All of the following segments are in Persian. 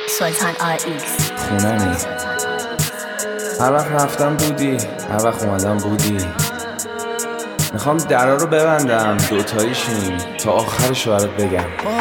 سلطان آیکس خونمی هر وقت رفتم بودی، هر وقت اومدم بودی. میخوام درا رو ببندم دوتاییشیم تا آخرشو برات بگم.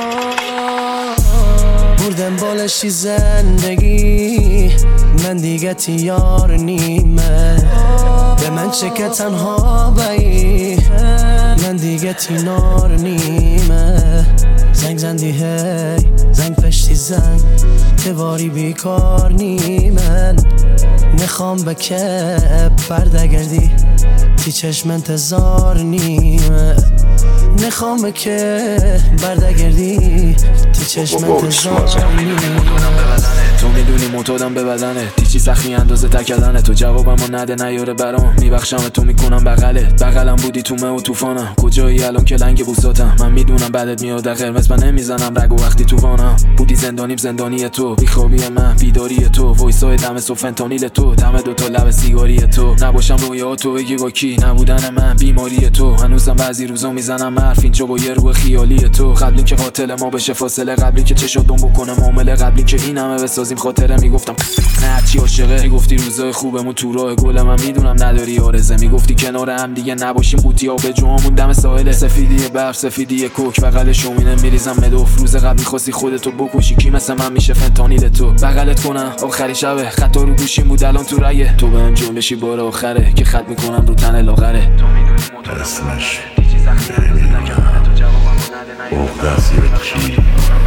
بردم بالشی زندگی، من دیگه تیار نیمه. به من چه که تنها بایی، من دیگه تینار نیمه. زنگ زندی هی، زنگ پشتی زنگ، تواری بیکار نیمن. میخوام به که بردگردی، تی چشم انتظار نیمه. میخوام به که بردگردی، تی چشم انتظار نیمه. تو میدونی معتادم به بدنه، تیچی سختی اندازه تکلنه. تو جوابمو نده نیاره برام، میبخشم تو میکنم بغلت. بغلم بودی تو مه و توفانم، کجایی الان که لنگ بوساتم. من میدونم بعدت میاد قرمز، من نمیزنم رگو وقتی تو وانم. بودی زندانیم زندانی تو، بیخوابی من بیداری تو، وایسای دم صبح فنتانیل تو، دم دوتا لب سیگاری تو. نباشم رویا تو بگی با کی، نبودن من بیماری تو. هنوزم بعضی روزا میزنم حرف اینجا با یه روح خیالی تو. قبلی که قاتل ما بشه فاصله، قبلی که چشاتون بکنه معامله، قبلی که این همه بسازیم خاطره. میگفتم نه چی عاشقه، میگفتی روزای خوبمون تو راه گل، من میدونم نداری آرزه. میگفتی کنار هم دیگه نباشیم قوطی آب جوامون دم ساحل. سفیدی برف سفیدی کوک، بغل شومینه میریزم مدوف. روز قبل میخواستی خودتو بکشی، کی مثل من میشه فنتانیل تو. بغلت کنم آخری شبه، خطا رو گوشیم بود الان تو رایه. تو بهم جنبشی بار آخره که خط میکنم رو تن لاغره. اسمش اغدست یا چی،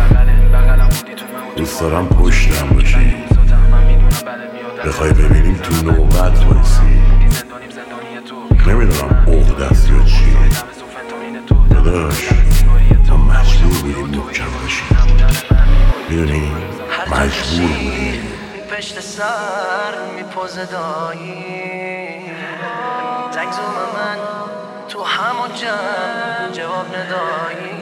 دوست دارم پشتم باشی، بخوای ببینیم تو نوبت بایسی. نمیدونم اغدست یا چی داداش، تا مجبور بودیم محکم باشی. میدونی مجبور بودیم. پشت سر میپوزه دایی، زنگ زوم من تو همون جمع جواب ندایی.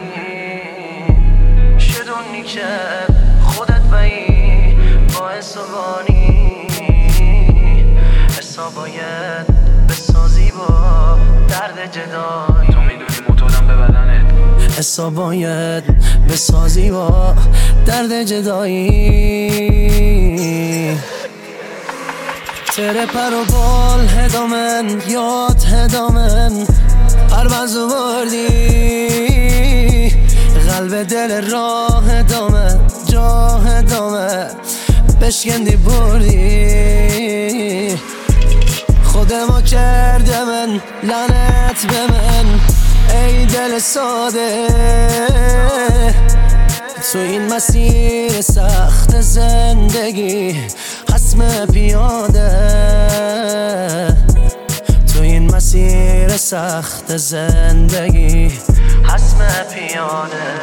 شدونی که خودت بایی با حسابانی، حساب باید بسازی با درد جدایی. تو میدونی معتادم به بدنت، حساب باید بسازی با درد جدایی. تره پر و بال هدامن، یاد هدامن، پروازو بردی. قلب دل راه ادامه، جا ادامه، بشکندی بردی. خودمو کرده من، لعنت به من ای دل ساده. تو این مسیر سخت زندگی خصم پیاده، تو این مسیر سخت زندگی خصم پیاده.